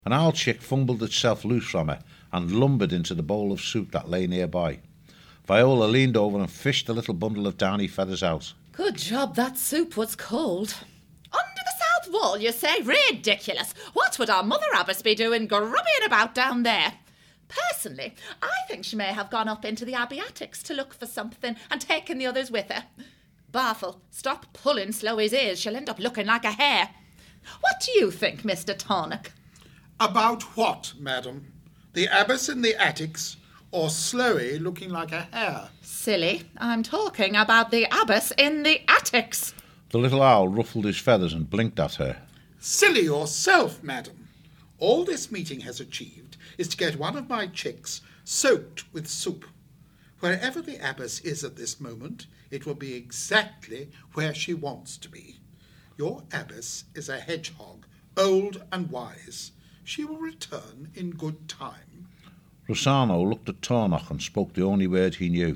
An owl chick fumbled itself loose from her and lumbered into the bowl of soup that lay nearby. Viola leaned over and fished the little bundle of downy feathers out. Good job that soup was cold. Under the south wall, you say? Ridiculous. What would our Mother Abbess be doing grubbying about down there? Personally, I think she may have gone up into the Abbey attics to look for something and taken the others with her. Barfel, stop pulling Slowey's ears. She'll end up looking like a hare. What do you think, Mr. Tornock? About what, madam? The Abbess in the attics or Slowey looking like a hare? Silly, I'm talking about the Abbess in the attics. The little owl ruffled his feathers and blinked at her. Silly yourself, madam. All this meeting has achieved is to get one of my chicks soaked with soup. Wherever the Abbess is at this moment, it will be exactly where she wants to be. Your Abbess is a hedgehog, old and wise. She will return in good time. Rossano looked at Tornock and spoke the only word he knew.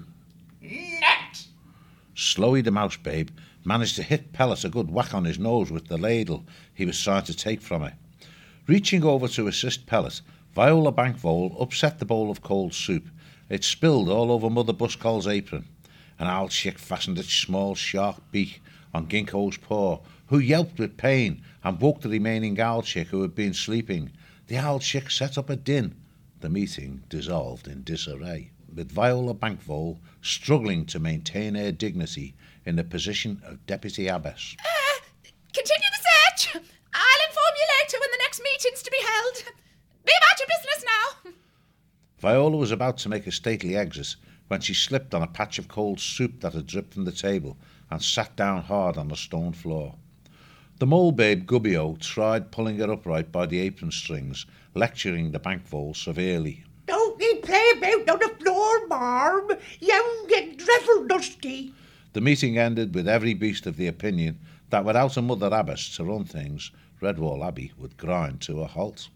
Nut! Slowey the mouse babe managed to hit Pellet a good whack on his nose with the ladle he was trying to take from her. Reaching over to assist Pellet, Viola Bankvole upset the bowl of cold soup. It spilled all over Mother Buskall's apron. An owl chick fastened its small sharp beak on Ginkgo's paw, who yelped with pain and woke the remaining owl chick who had been sleeping. The owl chick set up a din. The meeting dissolved in disarray, with Viola Bankvole struggling to maintain her dignity in the position of Deputy Abbess. Continue the search. I'll inform you later when the next meeting's to be held. Be about your business now. Viola was about to make a stately exit when she slipped on a patch of cold soup that had dripped from the table and sat down hard on the stone floor. The mole babe Gubbio tried pulling her upright by the apron strings, lecturing the Bankvole severely. Don't ye play about on the floor, marm. You'll get dreadful dusty. The meeting ended with every beast of the opinion that without a Mother Abbess to run things, Redwall Abbey would grind to a halt.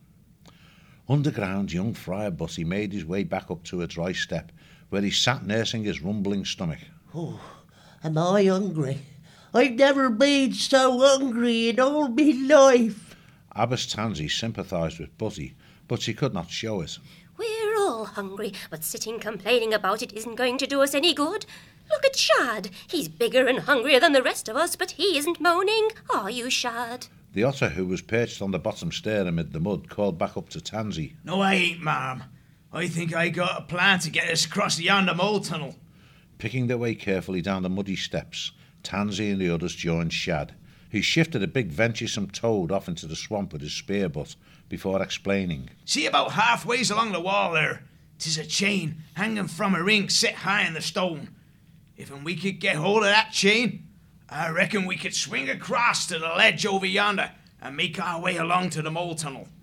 Underground, young Friar Bussy made his way back up to a dry step, where he sat nursing his rumbling stomach. Oh, am I hungry? I've never been so hungry in all me life. Abbess Tansy sympathised with Bussy, but she could not show it. We're all hungry, but sitting complaining about it isn't going to do us any good. Look at Shad. He's bigger and hungrier than the rest of us, but he isn't moaning. Are you, Shad? The otter, who was perched on the bottom stair amid the mud, called back up to Tansy. No, I ain't, ma'am. I think I got a plan to get us across yonder mole tunnel. Picking their way carefully down the muddy steps, Tansy and the others joined Shad, who shifted a big venturesome toad off into the swamp with his spear butt before explaining. See about halfways along the wall there? 'Tis a chain hanging from a ring set high in the stone. If we could get hold of that chain, I reckon we could swing across to the ledge over yonder and make our way along to the mole tunnel.